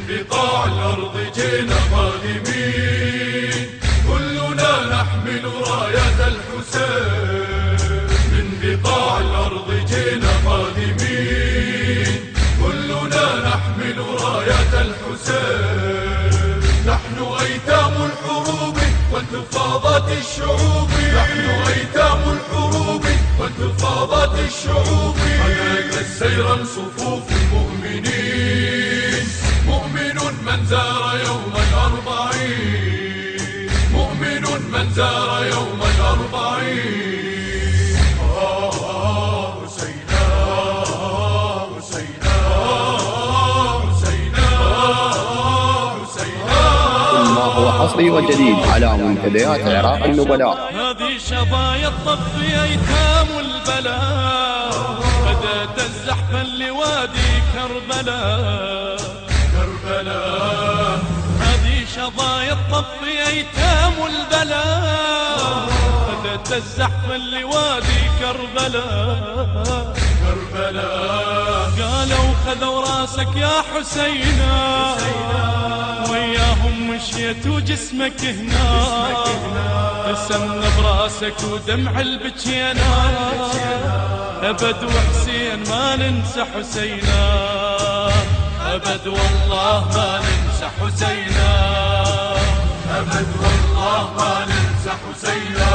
بقاع الأرض جينا قادمين، كلنا نحمل راية الحسين. من بقاع الأرض جينا قادمين، كلنا نحمل راية الحسين. نحن أيتام الحروب وانتفاضات الشعوب، نحن أيتام الحروب وانتفاضات الشعوب. حكاك سيرا صفوف المؤمنين، مؤمن من زار يوم الأربعين، مؤمن من زار يوم الأربعين. حسينا حسينا حسينا حسينا. كل ما هو حصري وجديد على منتديات عراق النبلاء. هذه شظايا الطف أيتام البلاء، بدأت الزحفا لوادي كربلاء. كربلاء هذه شظايا الطف أيتام البلاء، بدأت الزحفا لوادي كربلاء. كربلاء قالوا خذوا راسك يا حسينا، وياهم مشيت وجسمك هنا، قسمنا براسك ودمع البكينا، أبد وحسين ما ننسى حسينا، أبد والله ما ننسى حسينا، أبد والله ما ننسى حسينا.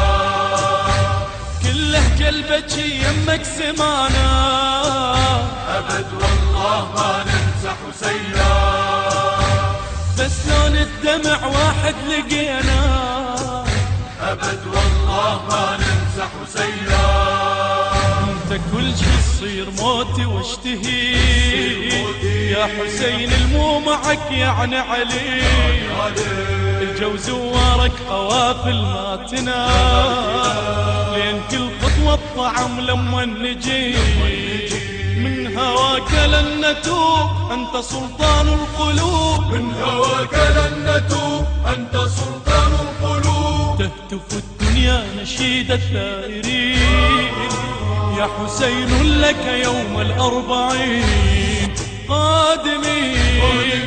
كله قلبك يمك سمانا، أبد والله ما ننسى حسينا. بس لون الدمع واحد لقينا، أبد والله ما ننسى حسينا. انت كل شي تصير موتي واشتهي يا حسين، المو معك يعني علي، الجو زوارك قوافل ما تنام، لين كل خطوة الطعم لما نجي، من هواك لن نتوب أنت سلطان القلوب، من هواك لن نتوب أنت سلطان القلوب. تهتف الدنيا نشيد الثائرين، يا حسين لك يوم الأربعين قادمين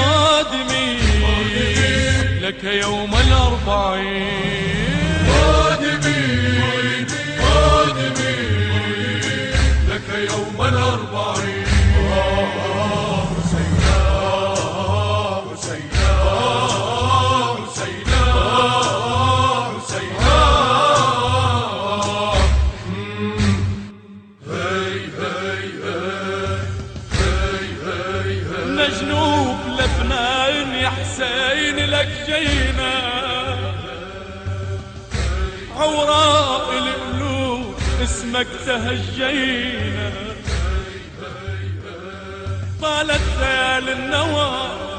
قادمين، لك يوم الأربعين قادمين قادمين، لك يوم الأربعين. حسينا حسينا حسينا حسينا. هي هي هي هي هي. مجنوب لبنان يا حسين لك جينا، عوراء القلوب اسمك تهجينا، طالت ليالي النوى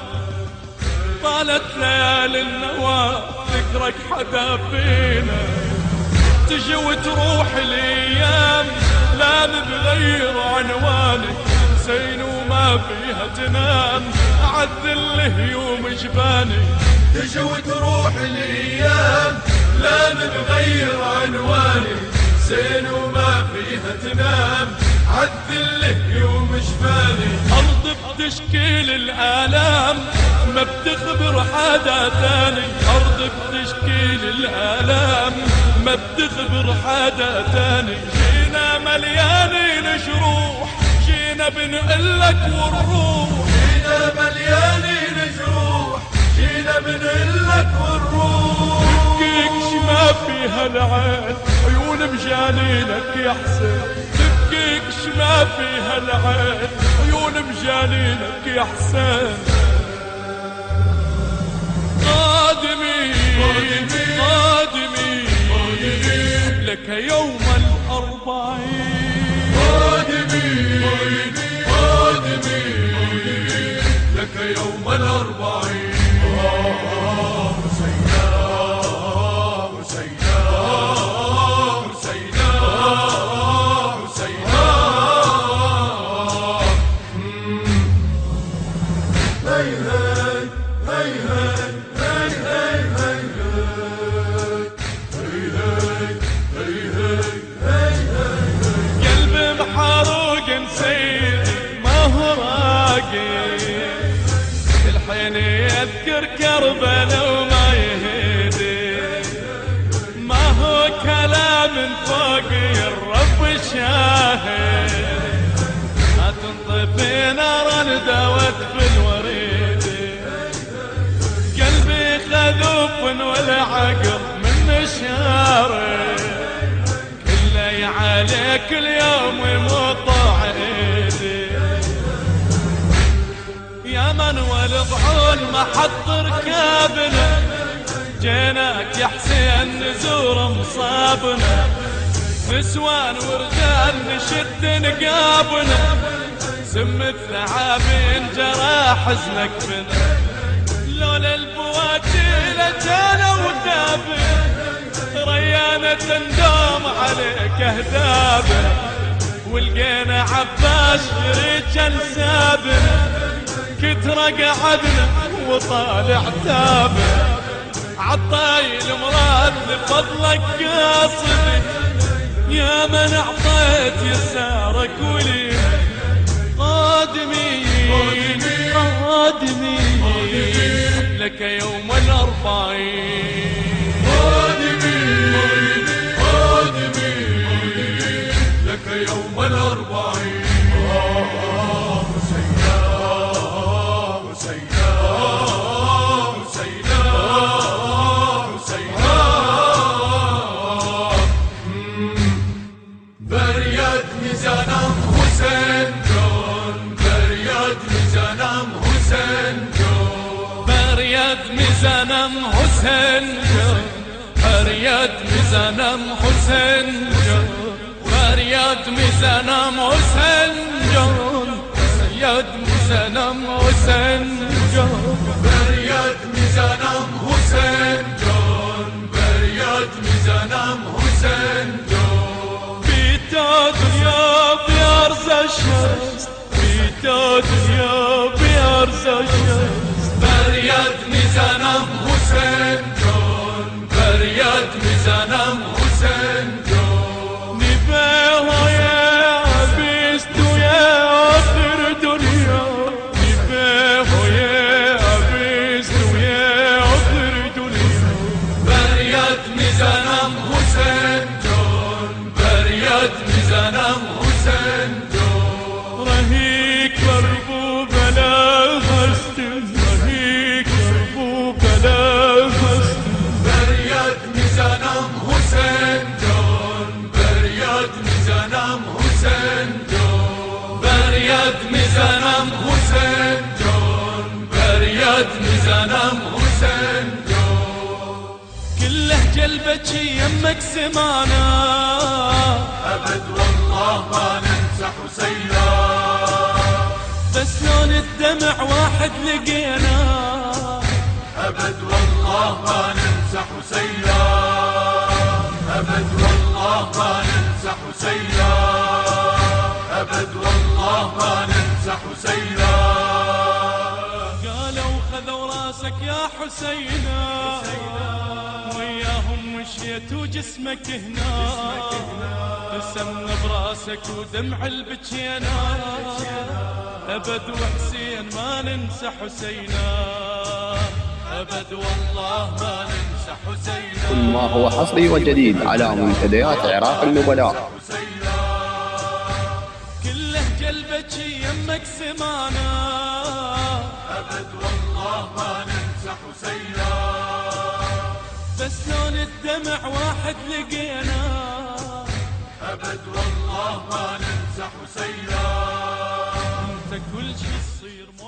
طالت ليالي النوى، ذكرك حدا فينا، تجي وتروح الايام لا نتغير عنوانك، حسين وما فيها تنام، اعذل الهيوم جباني، تجي وتروح الايام لا نتغير عنواني، حسين وما فيها تنام، عذل الهيوم جباني. أرض بتشكيل الآلام ما بتخبر حدا تاني، أرض بتشكيل الآلام ما بتخبر حدا تاني، جينا مليانين جروح، جينا بنقلك والروح، جينا مليانين جروح، جينا بنقلك والروح. تبكيكش ما فيها العين، عيون مجانينك يا حسين، تبكيكش ما فيها العين، عيون مجانينك يا حسين. قادمين قادمين، لك يوم الأربعين قادمين قادمين، لك يوم الأربعين. حسينا حسينا حسينا حسينا. هي هي هي هي قلبي محروق نسيت ما هو راقي، عيني يذكر كربلاء وما يهدي، ما هو كلام من فوقي الرب شاهد، ما تنطفي نار الدوت في الوريد، قلبي خذوف والعقل من شارد، كله عليك اليوم يمطع ايدي، يا من والضعون محط ركابنا، جيناك يا حسين نزور مصابنا، نسوان ورجال نشد نقابنا، سم الثعابين جرى حزنك بنا، لولا البواتيل جانا ودابنا، ريانة تندوم عليك اهدابنا، ولقينا عباس فريج انسابنا، كتر قعدنا وطالع تابنا، عطاي المراد لفضلك قاصدي، يا من اعطيت يسارك ولي قادمي قادمي لك يوم الأربعين، قادمي لك يوم الأربعين، مزنم حسين جو، فريد مزنم حسين جو، فريد مزنم حسين جو، فريد مزنم حسين جو، فريد مزنم حسين جو، فريد مزنم حسين جو، بيتا دنيا بيارز الشمس، بيتا دنيا بيارز الشمس، فريد مزنم حسين جون، فريد مزنم حسين جون، نبيها يا عبيست ويا آخر دنيا، نبيها يا عبيست ويا آخر دنيا، فريد مزنم حسين جون، فريد مزنم حسين جون، رهيك بربو بلا هستن، رهيك بربو بلا هستن، فريد مزنم حسين جون، فريد مزنم حسين جون، فريد مزنم حسين جون، فريد مزنم حسين جون، كله جلبك يمك سمانا، أبد والله ما ننسى حسينا، بس لون الدمع واحد لقينا، أبد والله ما ننسى حسينا، أبد والله ما ننسى حسينا، أبد والله ما ننسى حسينا، قالوا خذوا راسك يا حسينا، وياهم مشيت وجسمك هنا، رسمنا براسك ودمع البكينا، أبد وحسين ما ننسى حسينا، أبد والله ما ننسى حسينا، كل ما هو حصري وجديد على منتديات عراق النبلاء. كله جلبك يمك سمانا، أبد والله ما ننسى حسينا، بس لون الدمع واحد لقينا، أبد والله ما ننسى حسينا، انت كل شي تصير